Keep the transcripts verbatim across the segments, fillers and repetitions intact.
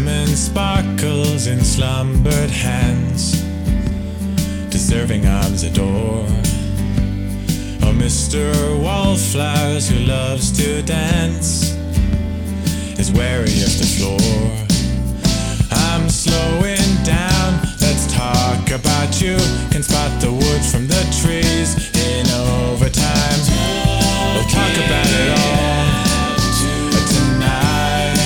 diamond sparkles in slumbered hands, deserving arms adore. Oh, Mister Wallflowers who loves to dance is wary of the floor. I'm slowing down, let's talk about you. Can spot the wood from the trees in overtime. We'll talk about it all tonight.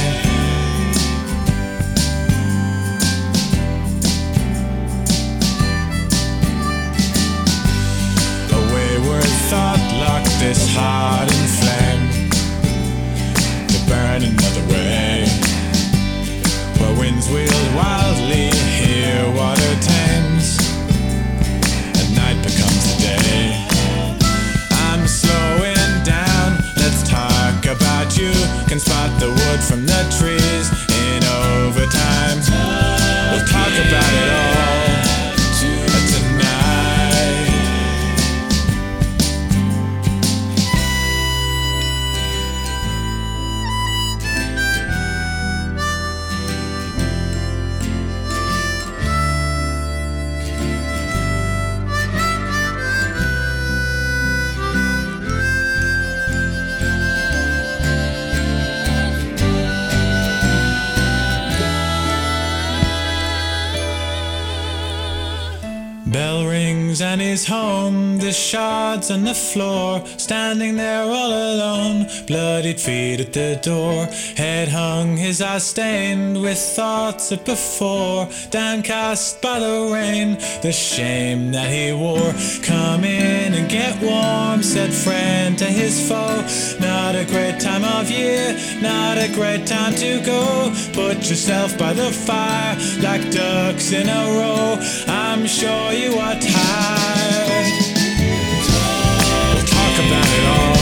A wayward thought locked this heart in flame to burn another way, where winds wheel wildly, here water tames, and night becomes the day. I'm slowing down, let's talk about you. Can spot the wood from the trees in overtime. We'll talk about it all tonight. Bell rings and he's home, the shards on the floor, standing there all alone, bloodied feet at the door, head hung, his eyes stained with thoughts of before, downcast by the rain, the shame that he wore. Come in and get warm, said friend to his foe, not a great time of year, not a great time to go, put yourself by the fire like ducks in a row. I'm sure you are tired. We'll talk about it all